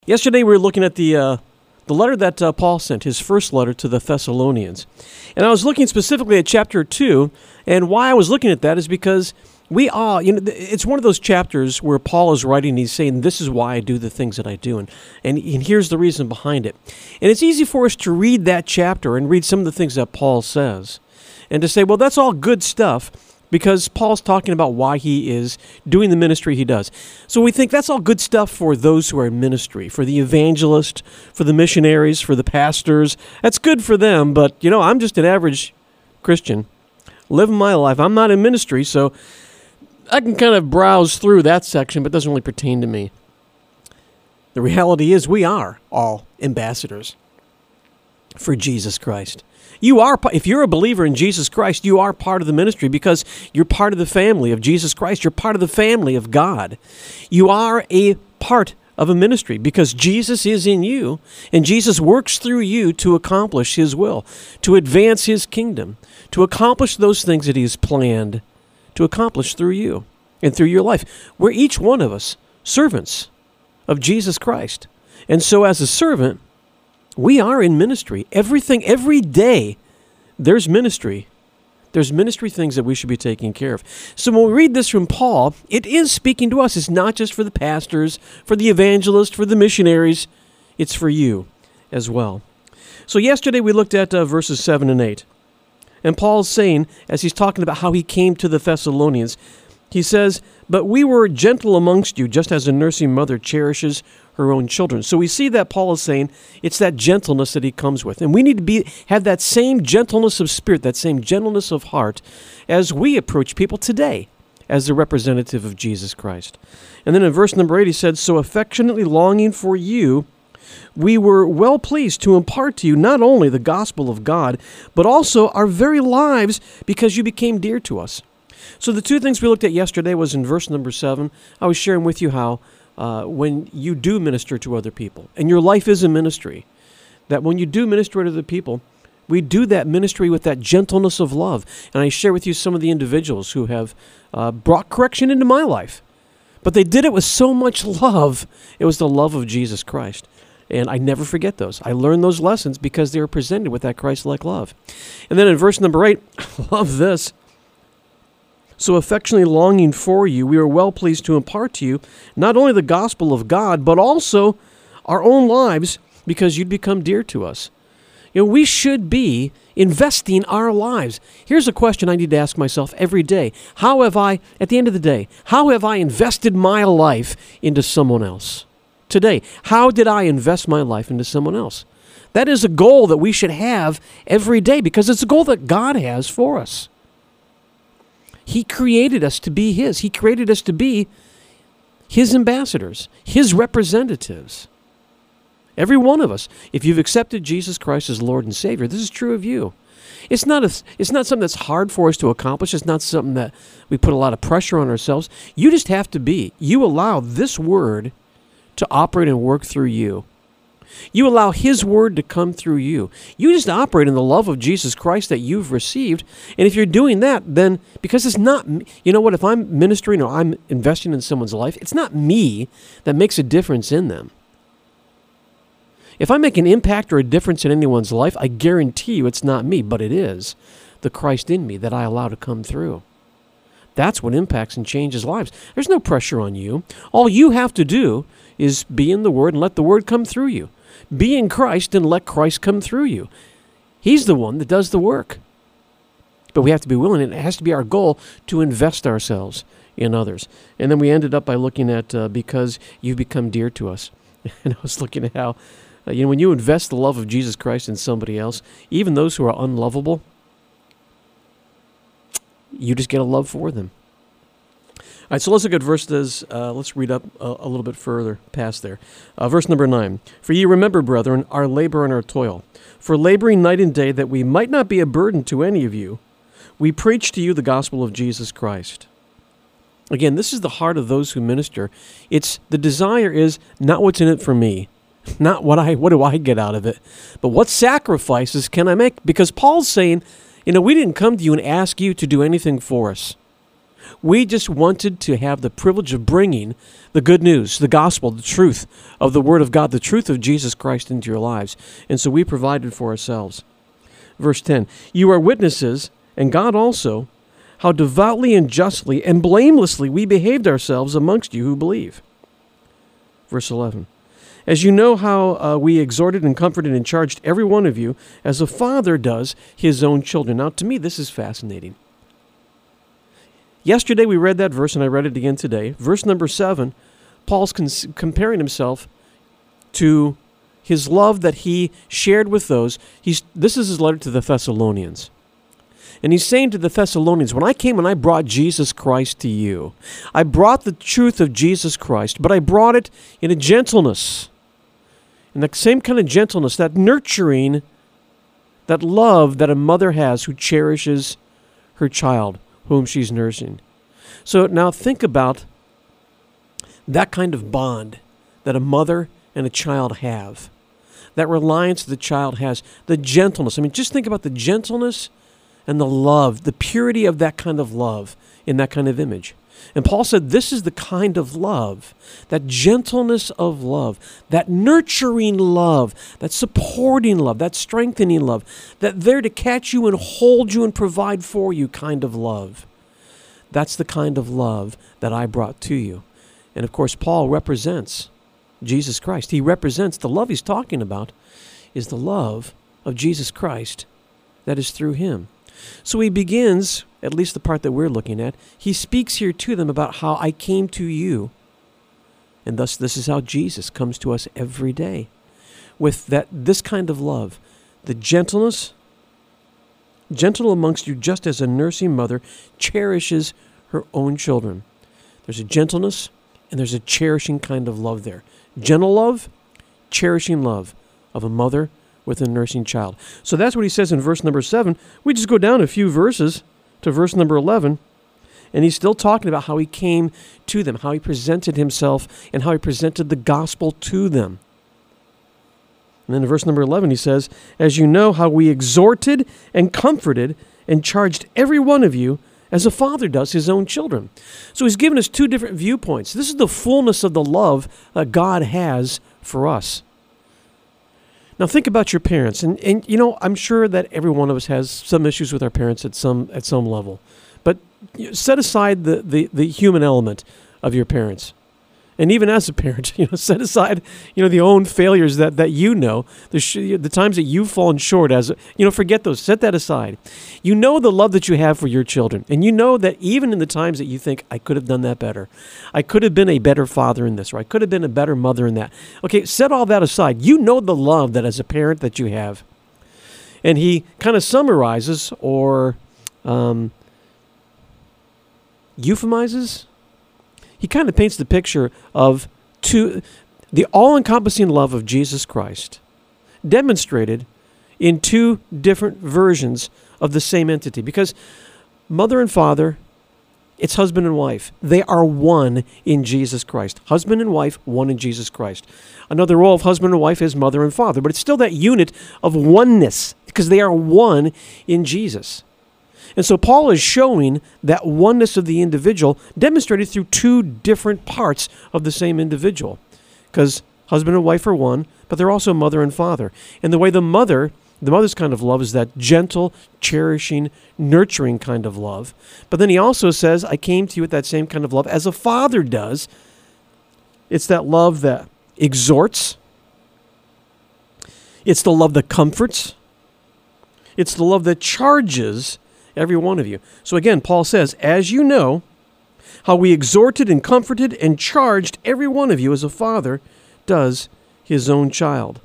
Yesterday we were looking at the letter that Paul sent, his first letter to the Thessalonians. And I was looking specifically at chapter 2, and why I was looking at that is because it's one of those chapters where Paul is writing and he's saying, this is why I do the things that I do, and here's the reason behind it. And it's easy for us to read that chapter and read some of the things that Paul says, and to say, well, that's all good stuff, because Paul's talking about why he is doing the ministry he does. So we think that's all good stuff for those who are in ministry, for the evangelist, for the missionaries, for the pastors. That's good for them, but, I'm just an average Christian, living my life. I'm not in ministry, so I can kind of browse through that section, but it doesn't really pertain to me. The reality is we are all ambassadors for Jesus Christ. If you're a believer in Jesus Christ, you are part of the ministry because you're part of the family of Jesus Christ. You're part of the family of God. You are a part of a ministry because Jesus is in you, and Jesus works through you to accomplish His will, to advance His kingdom, to accomplish those things that He has planned to accomplish through you and through your life. We're each one of us servants of Jesus Christ. And so as a servant, we are in ministry. Every day, there's ministry. There's ministry things that we should be taking care of. So when we read this from Paul, it is speaking to us. It's not just for the pastors, for the evangelists, for the missionaries. It's for you as well. So yesterday we looked at verses 7 and 8. And Paul's saying, as he's talking about how he came to the Thessalonians, he says, "But we were gentle amongst you, just as a nursing mother cherishes her own children." So we see that Paul is saying it's that gentleness that he comes with. And we need to have that same gentleness of spirit, that same gentleness of heart as we approach people today as the representative of Jesus Christ. And then in verse number 8 he said, "So affectionately longing for you, we were well pleased to impart to you not only the gospel of God, but also our very lives because you became dear to us." So the two things we looked at yesterday was in verse number 7. I was sharing with you how when you do minister to other people, and your life is a ministry, that when you do minister to other people, we do that ministry with that gentleness of love. And I share with you some of the individuals who have brought correction into my life. But they did it with so much love. It was the love of Jesus Christ. And I never forget those. I learned those lessons because they were presented with that Christ-like love. And then in verse number 8, I love this. "So affectionately longing for you, we are well pleased to impart to you not only the gospel of God, but also our own lives, because you'd become dear to us." We should be investing our lives. Here's a question I need to ask myself every day. At the end of the day, how have I invested my life into someone else? Today, how did I invest my life into someone else? That is a goal that we should have every day because it's a goal that God has for us. He created us to be His. He created us to be His ambassadors, His representatives. Every one of us. If you've accepted Jesus Christ as Lord and Savior, this is true of you. It's not something that's hard for us to accomplish. It's not something that we put a lot of pressure on ourselves. You just have to be. You allow this Word to operate and work through you. You allow His Word to come through you. You just operate in the love of Jesus Christ that you've received. And if you're doing that, then, because it's not, if I'm ministering or I'm investing in someone's life, it's not me that makes a difference in them. If I make an impact or a difference in anyone's life, I guarantee you it's not me, but it is the Christ in me that I allow to come through. That's what impacts and changes lives. There's no pressure on you. All you have to do is be in the Word and let the Word come through you. Be in Christ and let Christ come through you. He's the one that does the work. But we have to be willing, and it has to be our goal to invest ourselves in others. And then we ended up by looking at because you've become dear to us. And I was looking at how, when you invest the love of Jesus Christ in somebody else, even those who are unlovable, you just get a love for them. All right, so let's look at verses. Let's read up a little bit further past there. Verse number 9. "For ye remember, brethren, our labor and our toil. For laboring night and day, that we might not be a burden to any of you, we preach to you the gospel of Jesus Christ." Again, this is the heart of those who minister. The desire is not what's in it for me, not what do I get out of it, but what sacrifices can I make? Because Paul's saying, we didn't come to you and ask you to do anything for us. We just wanted to have the privilege of bringing the good news, the gospel, the truth of the Word of God, the truth of Jesus Christ into your lives. And so we provided for ourselves. Verse 10, you are witnesses, and God also, how devoutly and justly and blamelessly we behaved ourselves amongst you who believe. Verse 11, as you know how we exhorted and comforted and charged every one of you as a father does his own children. Now, to me, this is fascinating. Yesterday we read that verse, and I read it again today. Verse number 7, Paul's comparing himself to his love that he shared with those. This is his letter to the Thessalonians. And he's saying to the Thessalonians, when I came and I brought Jesus Christ to you, I brought the truth of Jesus Christ, but I brought it in a gentleness. In the same kind of gentleness, that nurturing, that love that a mother has who cherishes her child, whom she's nursing. So now think about that kind of bond that a mother and a child have. That reliance the child has. The gentleness. I mean, just think about the gentleness and the love, the purity of that kind of love in that kind of image. And Paul said this is the kind of love, that gentleness of love, that nurturing love, that supporting love, that strengthening love, that there to catch you and hold you and provide for you kind of love. That's the kind of love that I brought to you. And of course, Paul represents Jesus Christ. He represents the love he's talking about is the love of Jesus Christ that is through him. So he begins, at least the part that we're looking at, he speaks here to them about how I came to you. And thus this is how Jesus comes to us every day. With this kind of love, the gentleness, gentle amongst you just as a nursing mother cherishes her own children. There's a gentleness and there's a cherishing kind of love there. Gentle love, cherishing love of a mother with a nursing child. So that's what he says in verse number 7. We just go down a few verses to verse number 11, and he's still talking about how he came to them, how he presented himself, and how he presented the gospel to them. And then in verse number 11 he says, as you know how we exhorted and comforted and charged every one of you as a father does his own children. So he's given us two different viewpoints. This is the fullness of the love that God has for us. Now think about your parents, and you know, I'm sure that every one of us has some issues with our parents at some level. But set aside the human element of your parents. And even as a parent, set aside, the own failures that the times that you've fallen short forget those, set that aside. You know the love that you have for your children. And you know that even in the times that you think, I could have done that better. I could have been a better father in this, or I could have been a better mother in that. Okay, set all that aside. You know the love that as a parent that you have. And he kind of summarizes or euphemizes. He kind of paints the picture of the all-encompassing love of Jesus Christ, demonstrated in two different versions of the same entity. Because mother and father, it's husband and wife. They are one in Jesus Christ. Husband and wife, one in Jesus Christ. Another role of husband and wife is mother and father, but it's still that unit of oneness because they are one in Jesus. And so Paul is showing that oneness of the individual demonstrated through two different parts of the same individual. Because husband and wife are one, but they're also mother and father. And the way the mother's kind of love is that gentle, cherishing, nurturing kind of love. But then he also says, I came to you with that same kind of love as a father does. It's that love that exhorts. It's the love that comforts. It's the love that charges every one of you. So again, Paul says, as you know, how we exhorted and comforted and charged every one of you as a father does his own child.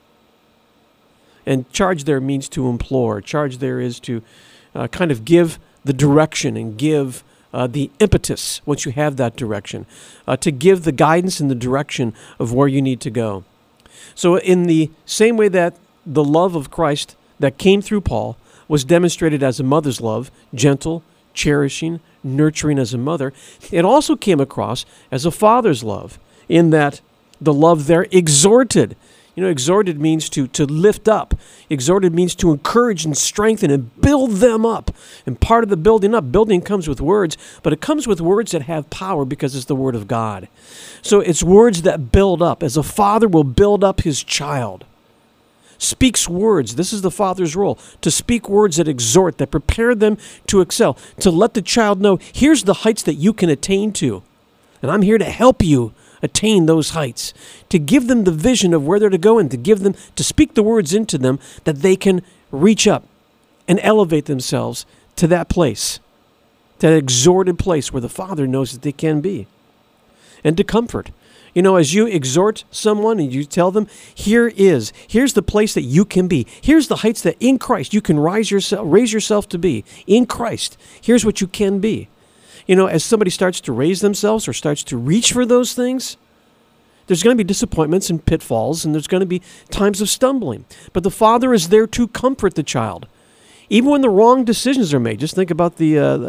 And charge there means to implore. Charge there is to kind of give the direction and give the impetus once you have that direction, to give the guidance and the direction of where you need to go. So in the same way that the love of Christ that came through Paul was demonstrated as a mother's love, gentle, cherishing, nurturing as a mother, it also came across as a father's love, in that the love there exhorted. Exhorted means to lift up. Exhorted means to encourage and strengthen and build them up. And part of the building comes with words, but it comes with words that have power because it's the Word of God. So it's words that build up, as a father will build up his child. Speaks words. This is the father's role, to speak words that exhort, that prepare them to excel, to let the child know, here's the heights that you can attain to. And I'm here to help you attain those heights, to give them the vision of where they're to go and to speak the words into them that they can reach up and elevate themselves to that place, that exhorted place where the Father knows that they can be. And to comfort. As you exhort someone and you tell them, here's the place that you can be. Here's the heights that in Christ you can raise yourself to be. In Christ, here's what you can be. As somebody starts to raise themselves or starts to reach for those things, there's going to be disappointments and pitfalls, and there's going to be times of stumbling. But the Father is there to comfort the child. Even when the wrong decisions are made. Just think about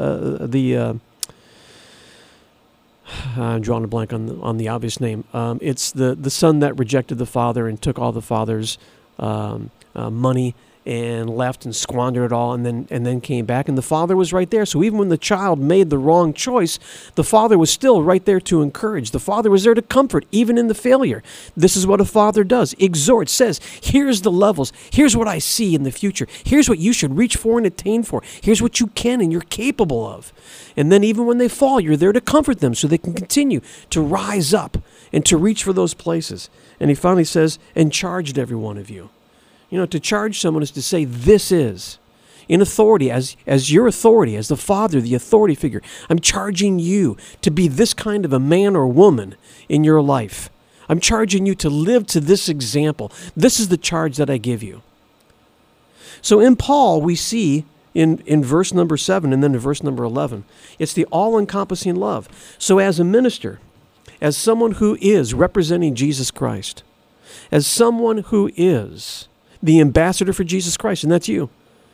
I'm drawing a blank on the obvious name. It's the son that rejected the father and took all the father's money and left and squandered it all, and then came back, and the father was right there. So even when the child made the wrong choice, the father was still right there to encourage. The father was there to comfort, even in the failure. This is what a father does. Exhorts, says, here's the levels. Here's what I see in the future. Here's what you should reach for and attain for. Here's what you can and you're capable of. And then even when they fall, you're there to comfort them so they can continue to rise up and to reach for those places. And he finally says, and charged every one of you. To charge someone is to say, this is, in authority, as your authority, as the father, the authority figure. I'm charging you to be this kind of a man or woman in your life. I'm charging you to live to this example. This is the charge that I give you. So in Paul, we see in verse number 7 and then in verse number 11, it's the all-encompassing love. So as a minister, as someone who is representing Jesus Christ, as someone who is the ambassador for Jesus Christ, and that's you.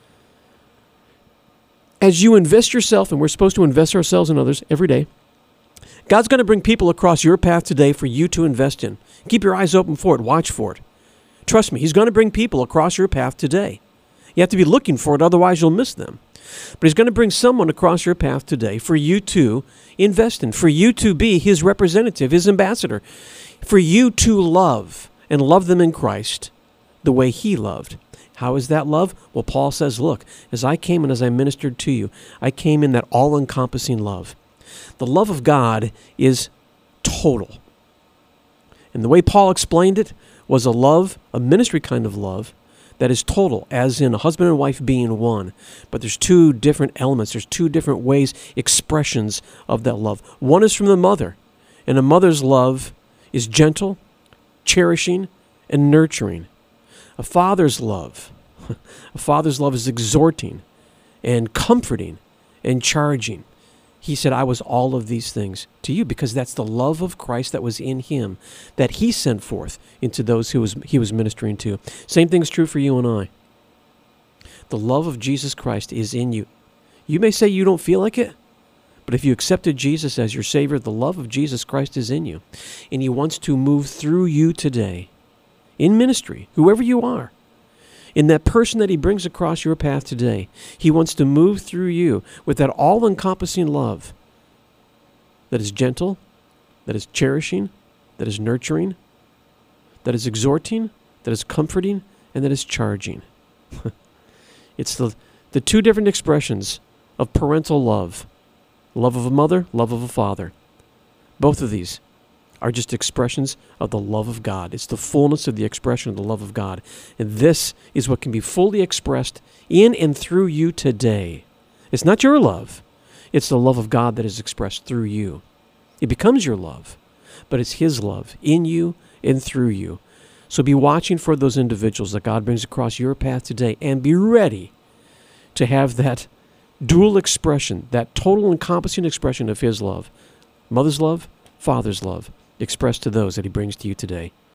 As you invest yourself, and we're supposed to invest ourselves in others every day, God's going to bring people across your path today for you to invest in. Keep your eyes open for it. Watch for it. Trust me, He's going to bring people across your path today. You have to be looking for it, otherwise you'll miss them. But He's going to bring someone across your path today for you to invest in, for you to be His representative, His ambassador, for you to love and love them in Christ the way He loved. How is that love? Well, Paul says, look, as I came and as I ministered to you, I came in that all-encompassing love. The love of God is total. And the way Paul explained it was a ministry kind of love that is total, as in a husband and wife being one. But there's two different elements. There's two different ways, expressions of that love. One is from the mother, and a mother's love is gentle, cherishing, and nurturing. A father's love is exhorting and comforting and charging. He said, I was all of these things to you, because that's the love of Christ that was in Him, that He sent forth into those He was ministering to. Same thing is true for you and I. The love of Jesus Christ is in you. You may say you don't feel like it, but if you accepted Jesus as your Savior, the love of Jesus Christ is in you. And He wants to move through you today. In ministry, whoever you are, in that person that He brings across your path today, He wants to move through you with that all-encompassing love that is gentle, that is cherishing, that is nurturing, that is exhorting, that is comforting, and that is charging. It's the two different expressions of parental love. Love of a mother, love of a father. Both of these are just expressions of the love of God. It's the fullness of the expression of the love of God. And this is what can be fully expressed in and through you today. It's not your love. It's the love of God that is expressed through you. It becomes your love, but it's His love in you and through you. So be watching for those individuals that God brings across your path today, and be ready to have that dual expression, that total encompassing expression of His love. Mother's love, Father's love, expressed to those that He brings to you today.